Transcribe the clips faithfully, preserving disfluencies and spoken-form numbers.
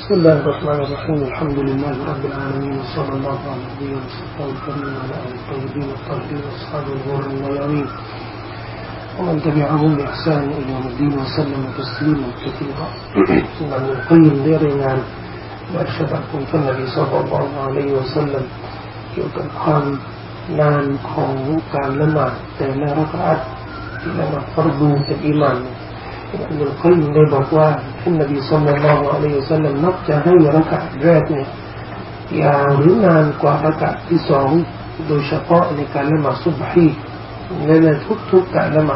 بسم الله الرحمن الرحيم الحمد لله رب العالمين وصلى الله على نبينا محمد الكريم وعلى آله الطيبين الطاهرين وأصحابه الغر الميامين ومن تبعهم بإحسان إلى يوم الدين وسلم تسليما كثيرا ابن القيمได้รายงานจากฉบับของท่านนบีศ็อลลัลลอฮุอะลัยฮิวะซัลลัมเกี่ยวกับความนานของการละหมาดแต่ละรักอะห์ที่ละหมาดฟัรดูเป็นอิหม่ามอิบนุลกัยยิมได้บอกว่าท่านนบีศ็อลลัลลอฮุอะลัยฮิวะซัลลัมมักจะให้รักอะห์แรกเนี่ยยาวหรือนานกว่ารักอะห์ที่สองโดยเฉพาะในการละหมาดซุบฮีในทุกๆการละหมาด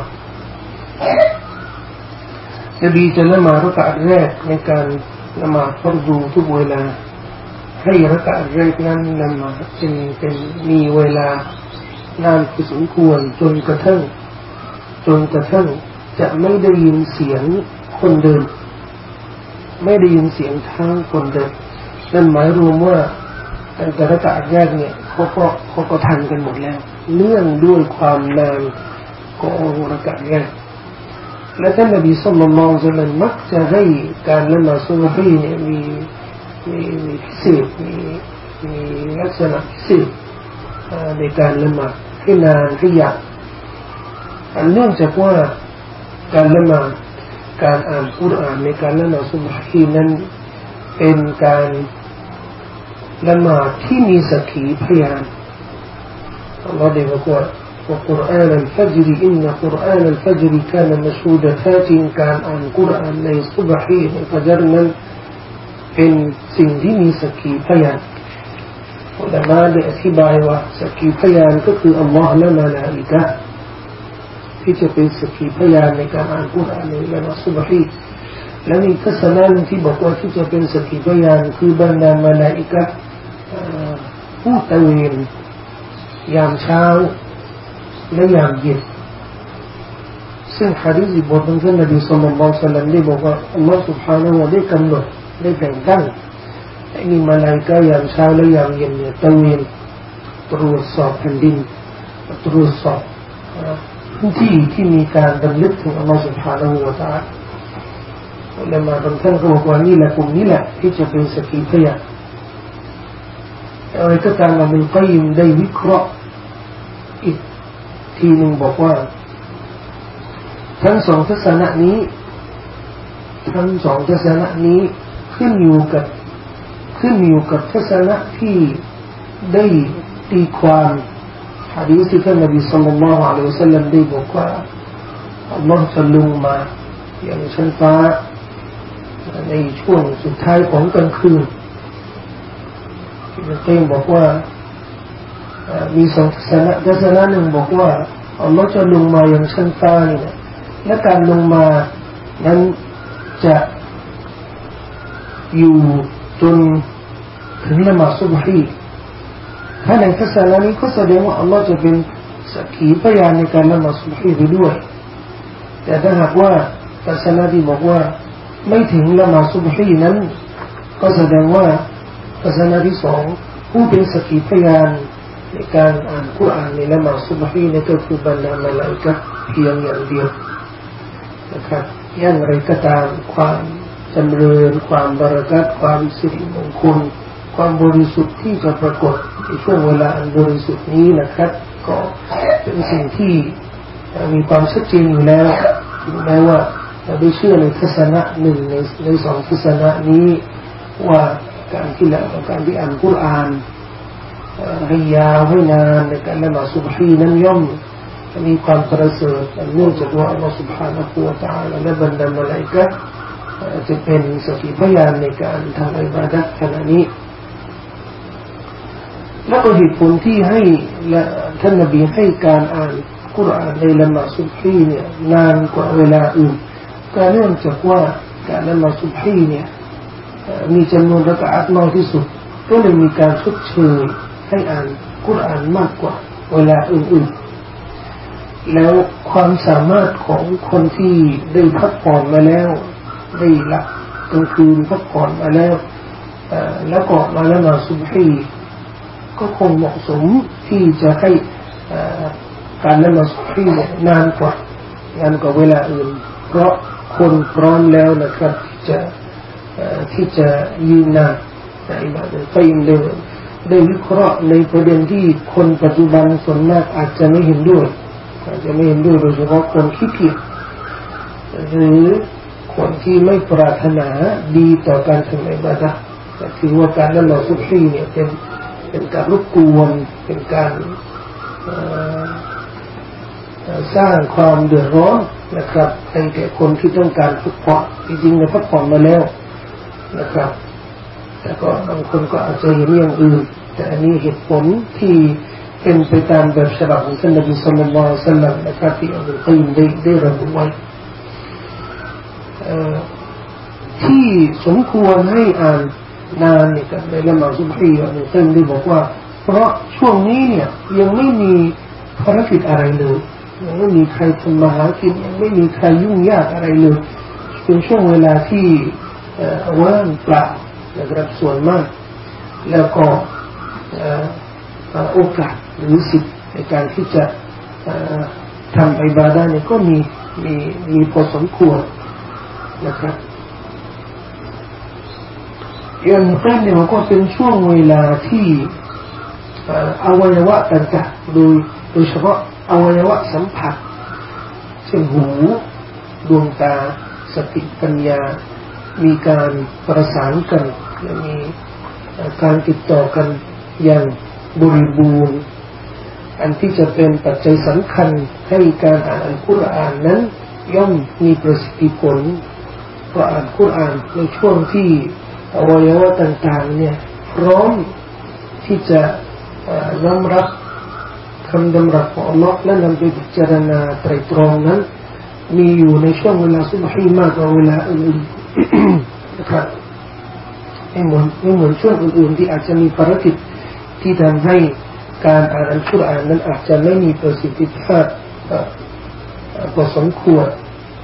นบีจะละหมาดรักอะห์แรกในการละหมาดฟัรดูทุกเวลาให้รักอะห์แรกนั้นละหมาดจึงเป็นมีเวลานานพอสมควรจนกระทั่งจนกระทั่งจะไม่ได้ยินเสียงคนเดินไม่ได้ยินเสียงเท้าคนเดินนั่นหมายรวมว่าแต่รักอะห์แรกเนี่ยเขาก็เขาก็ทันกันหมดแล้วเนื่องด้วยความนานของรักอะห์แรกและท่านนบีศ็อลลัลลอฮุอะลัยฮิวะซัลลัมมักจะให้การละหมาดซุบฮีเนี่ยมีมีมีพิเศษมีมีลักษณะพิเศษในการละหมาดให้นานให้ยาวอันเนื่องจากว่าการละหมาดการอ่านกุรอานในการละหมาดซุบฮีนั้นเป็นการละหมาดที่มีสักขีพยานอัลลอฮฺได้บอกว่าوقرآن الفجر إن قرآن الفجر كان مشهودا فاتن كان عن قرآنในซุบฮีในฟัจรนั้นเป็นสิ่งที่มีสักขีพยานอุลามะได้อธิบายว่าสักขีพยานก็คืออัลลอฮฺและมลาอิกะฮ์ที่จะเป็นสักขีพยานในการอ่านกุรอานในละหมาดซุบฮีและมีทัศนะที่บอกว่าที่จะเป็นสักขีพยานคือบรรดามลาอิกะฮ์ผู้ตะเวนยามเช้าและยามเย็นซึ่งหะดีษบทของท่านนบีศ็อลลัลลอฮุอะลัยฮิวะซัลลัมได้บอกว่าอัลลอฮฺ سبحانه และได้กำหนดได้แต่งตั้งให้มีมลาอิกะฮ์ยามเช้าและยามเย็นเนี่ยตะเวนตรวจสอบแผ่นดินตรวจสอบพื้นที่ที่มีการดำลึกถึงอัลลอฮฺ سبحانه และ تعالى และมาบางท่านก็บอกว่านี่แหละกลุ่มนี้แหละที่จะเป็นสักขีพยานอะไรก็ตามอิบนุลกัยยิมได้วิเคราะห์อีกทีหนึ่งบอกว่าทั้งสองทัศนะนี้ทั้งสองทัศนะนี้ขึ้นอยู่กับขึ้นอยู่กับทัศนะที่ได้ตีความหะดีษที่ท่านนบีศ็อลลัลลอฮุอะลัยฮิวะซัลลัมได้บอกว่าอัลลอฮฺจะลงมาอย่างชั้นฟ้าในช่วงสุดท้ายของกลางคืนที่เราเองบอกว่ามีสองทัศนะทัศนะหนึ่งบอกว่าอัลลอฮฺจะลงมาอย่างชั้นฟ้าเนี่ยและการลงมานั้นจะอยู่จนถึงละหมาดซุบฮีถ้าในทัศนะนี้ก็แสดงว่าอัลลอฮฺจะเป็นสักขีพยานในการละหมาดซุบฮีไปด้วยแต่ถ้าหากว่าทัศนะที่บอกว่าไม่ถึงละหมาดซุบฮีนั้นก็แสดงว่าทัศนะที่สองผู้เป็นสักขีพยานในการอ่านกุรอานในละหมาดซุบฮีนี่ก็คือบรรดามลาอิกะฮ์เพียงอย่างเดียวนะครับอย่างไรก็ตามความจำเริญความบารักัตความสิริมงคลความบริสุทธิ์ที่จะปรากฏในช่วงเวลาอันบริสุทธิ์นี้นะครับก็เป็นสิ่งที่มีความชัดเจนอยู่แล้วถึงแม้ว่าเราได้เชื่อในทัศนะหนึ่งในในสองทัศนะนี้ว่าการที่ละการที่อ่านกุรอานให้ยาวให้นานในการละหมาดซุบฮีนั้นย่อมมีความประเสริฐเนื่องจากว่าอัลลอฮฺ سبحانه และ تعالى และบรรดามลาอิกะฮ์จะเป็นสักขีพยานในการทำอิบาดะห์ขณะนี้และก็เหตุผลที่ให้ท่านนบีให้การอ่านกุรอานในละหมาดซุบฮีเนี่ยนานกว่าเวลาอื่นก็เนื่องจากว่าการละหมาดซุบฮีเนี่ยมีจำนวนรักอะห์น้อยที่สุดก็เลยมีการชดเชยให้อ่านกุรอานมากกว่าเวลาอื่นๆแล้วความสามารถของคนที่ได้พักผ่อนมาแล้วได้หลับกลางคืนพักผ่อนมาแล้วแล้วก็มาละหมาดซุบฮีก็คงเหมาะสมที่จะให้การละหมาดซุบฮีนานกว่านานกว่าเวลาอื่นเพราะคนพร้อมแล้วนะครับที่จะที่จะยืนนานในอิบาดะห์ก็ยังได้ได้วิเคราะห์ในประเด็นที่คนปัจจุบันส่วนมากอาจจะไม่เห็นด้วยอาจจะไม่เห็นด้วยโดยเฉพาะคนขี้เกียจหรือคนที่ไม่ปรารถนาดีต่อการทำอิบาดะห์ถือว่าการละหมาดซุบฮีเนี่ยเป็นเป็นการรบกวนเป็นการสร้างความเดือดร้อนนะครับให้แก่คนที่ต้องการพักผ่อนจริงๆเนี่ยพักผ่อนมาแล้วนะครับแต่ก็บางคนก็อาจจะเห็นอย่างอื่นแต่อันนี้เหตุผลที่เป็นไปตามแบบฉบับของท่านนบีศ็อลลัลลอฮุอะลัยฮิวะซัลลัมนะครับที่อัลกุรอานได้ได้ระบุไว้ที่สมควรให้อ่านนานเนี่ยกับในละหมาดซุบฮีอัลกุรอานได้บอกว่าเพราะช่วงนี้เนี่ยยังไม่มีภารกิจอะไรเลยยังไม่มีใครทำมาหากินยังไม่มีใครยุ่งยากอะไรเลยเป็นช่วงเวลาที่ว่างเปล่านะครับส่วนมากแล้วก็โอกาสหรือสิทธิ์ในการที่จะทำอิบาดะห์เนี่ยก็มีมีมีพอสมควรนะครับอย่างแรกเนี่ยก็เป็นช่วงเวลาที่อวัยวะต่างๆโดยโดยเฉพาะอวัยวะสัมผัสเช่นหูดวงตาสติปัญญามีการประสานกันและมีการติดต่อกันอย่างบริบูรณ์อันที่จะเป็นปัจจัยสำคัญให้การอ่านอัลกุรอานนั้นย่อมมีประสิทธิผลเพราะอ่านกุรอานในช่วงที่อวัยวะต่างๆเนี่ยพร้อมที่จะน้อมรับคำดำรัสของอัลลอฮ์และนำไปพิจารณาไตรตรองนั้นมีอยู่ในช่วงเวลาซุบฮีมากกว่าเวลาอื่นๆนะครับไม่เหมือนไม่เหมือนช่วงอื่นๆที่อาจจะมีภารกิจที่ทำให้การอ่านอัลกุรอานนั้นอาจจะไม่มีประสิทธิภาพพอสมควร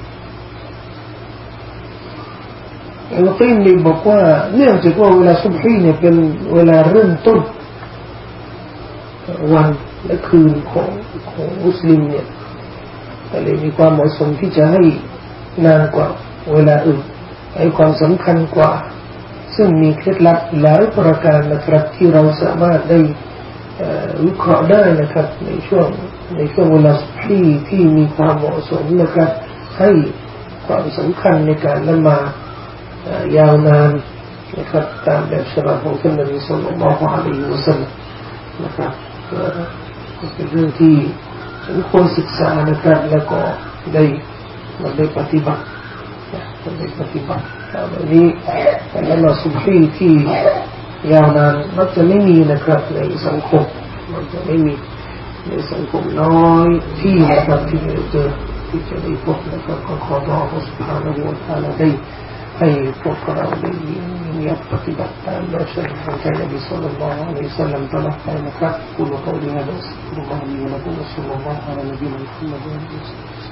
อัลกุรอานได้บอกว่าเนื่องจากว่าเวลาซุบฮีเนี่ยเป็นเวลาเริ่มต้นวันและคืนของของมุสลิมเนี่ยก็เลยมีความเหมาะสมที่จะให้นานกว่าเวลาอื่นให้ความสำคัญกว่าซึ่งมีเคล็ดลับหลายประการนะครับที่เราสามารถได้วิเคราะห์ได้นะครับในช่วงในช่วงเวลาที่ที่มีความเหมาะสมนะครับให้ความสำคัญในการละหมาดยาวนานนะครับตามแบบฉบับของท่านนบีศ็อลลัลลอฮุอะลัยฮิวะซัลลัมนะครับก็เป็นเรื่องที่สมควรศึกษานะครับแล้วก็ได้มาได้ปฏิบัติได้ปฏิบัติแบบนี้แล้วมาซุบฮีที่ยาวนานมันจะไม่มีนะครับในสังคมมันจะไม่มีในสังคมน้อยที่นะครับที่จะเจอที่จะได้พบนะครับก็ขอร้องพระสุภาพบุรุษท่านได้ให้พวกเราได้มีปฏิบัติตามแบบฉบับของท่านนบีศ็อลลัลลอฮุอะลัยฮิวะซัลลัมตลอดไปนะครับกุลกอลีฮะดัสกุลกอลีฮะละกุลศ็อลลัลลอฮุอะลัยฮิวะซัลลัม